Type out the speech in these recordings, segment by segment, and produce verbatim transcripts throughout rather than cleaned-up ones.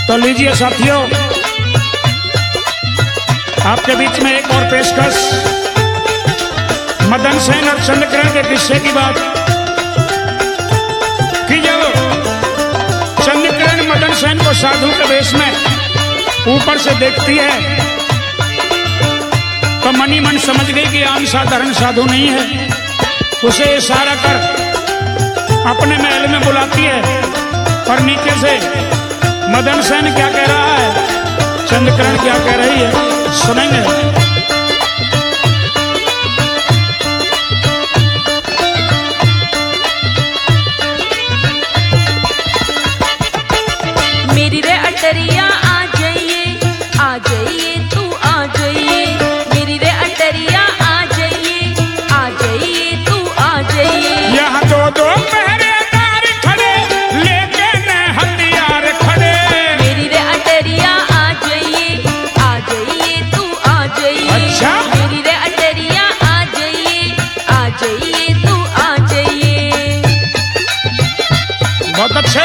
तो लीजिए साथियों, आपके बीच में एक और पेशकश, मदन सेन और चंद्रकिरण के किस्से की बात कि जब चंद्रकिरण मदन सेन को साधु के वेश में ऊपर से देखती है तो मनी मन समझ गई कि आम साधारण साधु नहीं है। उसे इशारा कर अपने महल में बुलाती है और नीचे से मदन सेन क्या कह रहा है, चंद्रकिरण क्या कह रही है, सुनेंगे। मेरी रे अटरिया आ जाइए, आ जाइए तू आ जाइए, मेरी रे अटरिया आ जाइए, आ जाइए तू आ जाइए। यहाँ दो दो पहरेदार खड़े लेके न हथियार खड़े, मेरी रे अटरिया आ जाइए, आ जाइए तू आ जाइए। अच्छा? मेरी रे अटरिया आ जाइए, आ जाइए तू आ जाइए। बहुत अच्छे।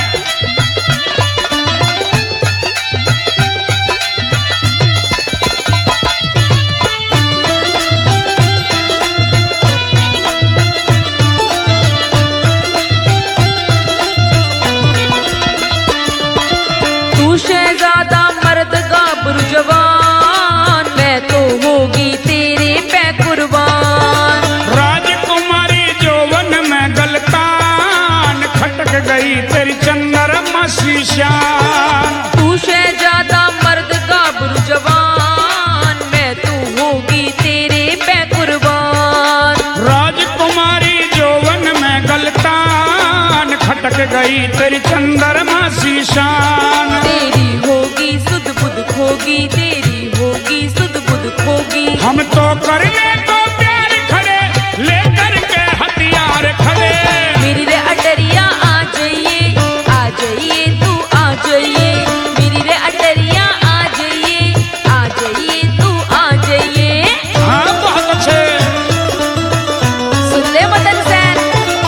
शहजादा मर्द गाभरू जवान, मैं तो होगी तेरे पे कुर्बान। राजकुमारी जौवन में गलतान, खटक गई तेरी चंद्रमा सी शान। तू शहजादा मर्द गाभरू जवान, मैं तो होगी तेरे पे कुर्बान। राजकुमारी जौवन में गलतान, खटक गई तेरी चंद्रमा सी शान। तेरी होगी सुध बुध खोगी, तेरी होगी सुध बुध खोगी। हम तो करने को प्यार खड़े लेकर के हथियार खड़े। मेरी रे अटरिया आ जाइए, आ जाइए तू आ जाइए। मेरी रे अटरिया आ जाइए, आ जाइए तू आ जाइए। हाँ बहुत अच्छे। सुन ले मदन सेन,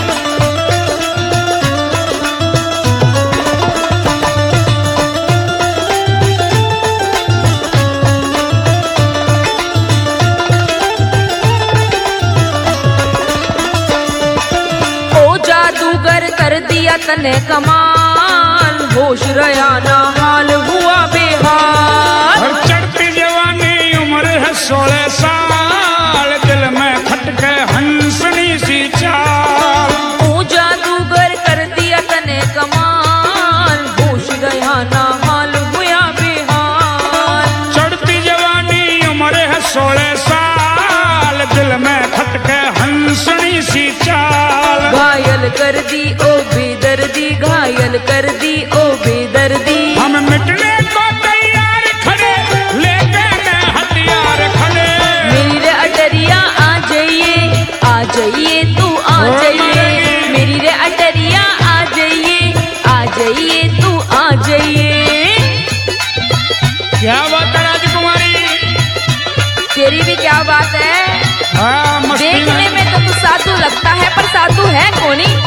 जादूगर कर दिया तने कमाल, होश रहा ना हाल हुआ बेहाल। और चढ़ती जवानी उम्र है सोलह साल, दिल में खटके हंसनी सी चाल। ओ जादूगर कर दिया तने कमाल, होश रहा ना हाल हुआ बेहाल। चढ़ती जवानी उम्र है सोलह साल, दिल में खटके हंसनी सी चाल। घायल कर दी ओ बेदर्दी, घायल कर दी ओ बेदर्दी। हम मिटने को तैयार खड़े लेके न हथियार खड़े। मेरी रे अटरिया आ जाइए, आ जाइए तू आ जाइए। मेरी रे अटरिया आ जाइए, आ जाइए तू आ जाइए। क्या बात है राजकुमारी, तेरी भी क्या बात है। हाँ मस्ती देखने में। में तो तू साधु लगता है, पर साधु है कौन ही।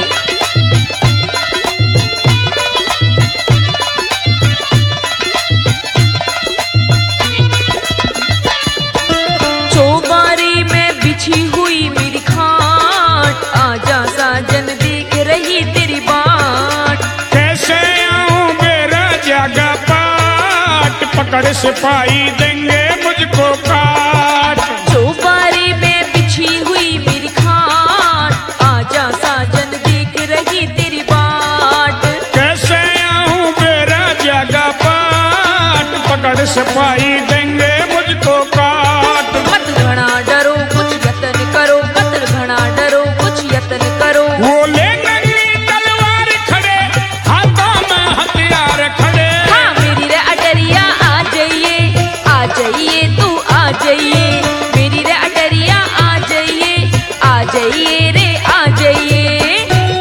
चौबारी में बिछी हुई मेरी खाट, आजा साजन देख रही तेरी बाट। कैसे आऊं मेरा जागा पाट, पकड़ सिपाही देंगे मुझको काट। चौबारी में बिछी हुई मेरी खाट, आजा साजन देख रही तेरी बाट। कैसे आऊं मेरा जागा पाट, पकड़ सिपाही देंगे मुझको काट। मत घना डरो कुछ यतन करो, मत घना डरो कुछ यतन करो। वो ले नंगी तलवार खड़े, हाथों में हथियार खड़े। हाँ मेरी रे अटरिया आ जाइए, आ जाइए तू आ जाइए। मेरी रे अटरिया आ जाइए, आ जाइए रे आ जाइए।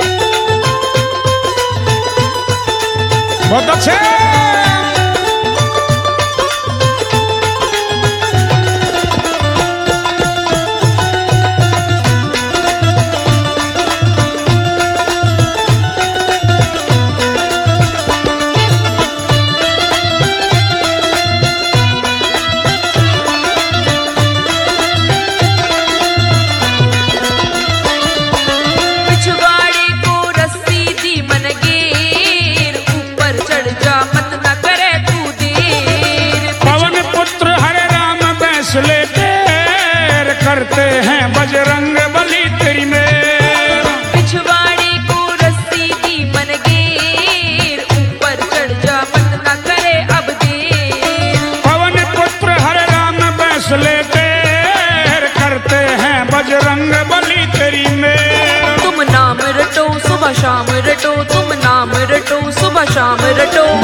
बहुत अच्छे। सुबह शाम रटो तुम नाम रटो सुबह शाम रटो